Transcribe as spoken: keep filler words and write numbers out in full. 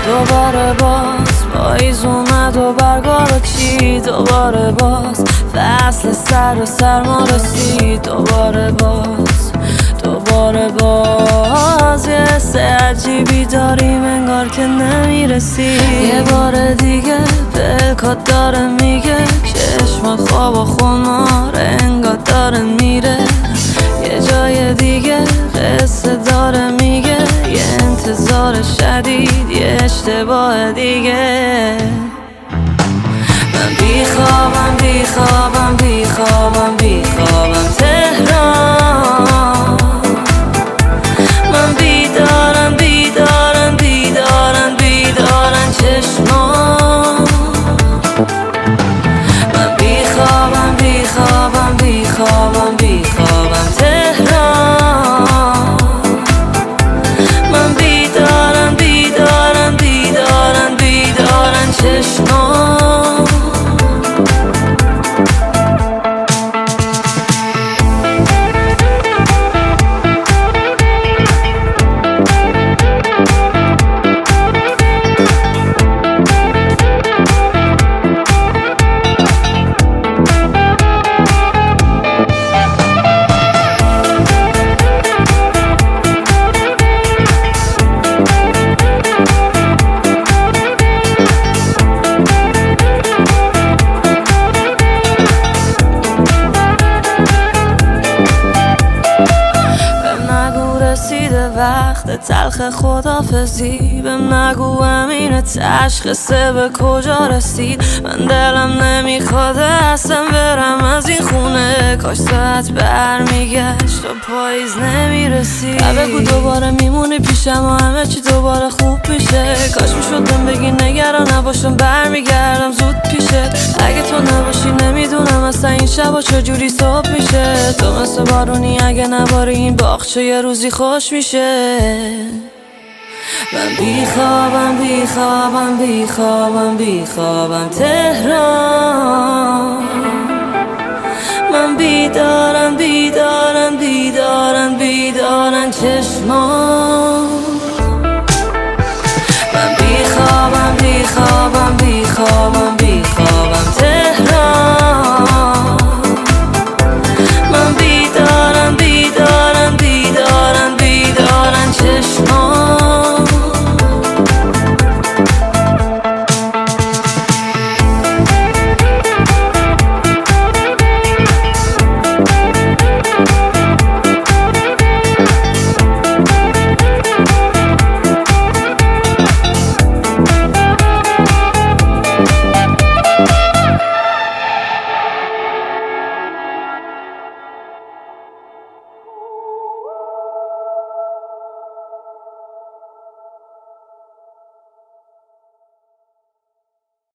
دوباره باز پاییز اومد و برگا بکشید، دوباره باز فصل سر و سرما رسید، دوباره باز دوباره باز یه حس عجیبی داریم انگار که نمیرسی. یه بار دیگه پلکات داره میگه چشمات خواب و خمار انگار داره میره، یه جای دیگه قصه داره میگه یه انتظار شدید یه اشتباه دیگه. من بیخوابم بیخوابم بیخوابم بیخوابم تهران، من بیدارم بیدارم بیدارم بیدارم چشمان. من بیخوابم بیخوابم بیخوابم بیخوابم تهران، من بیدارم بیدارم بیدارم بیدارم چشمان. وقت تلخ خدافزی بهم نگو امین تشخیصه به کجا رسید. من دلم نمیخواد اصلا برم از این خونه، کاش ساعت برمیگشت و پاییز نمیرسید. بگو دوباره میمونی پیشم و همه چی دوباره خوب میشه، کاش میشد بهم بگی نگران نباشم برمیگردم زود پیشت. اگه تو نباشی نمیدونم اصلا این شبا چجوری صبح میشه، تو مثل بارونی اگه نباری این باغچه یه روزی خوش میشه. من بیخوابم بیخوابم بیخوابم بیخوابم تهران، من بیدارم بیدارم بیدارم بیدارم چشمان.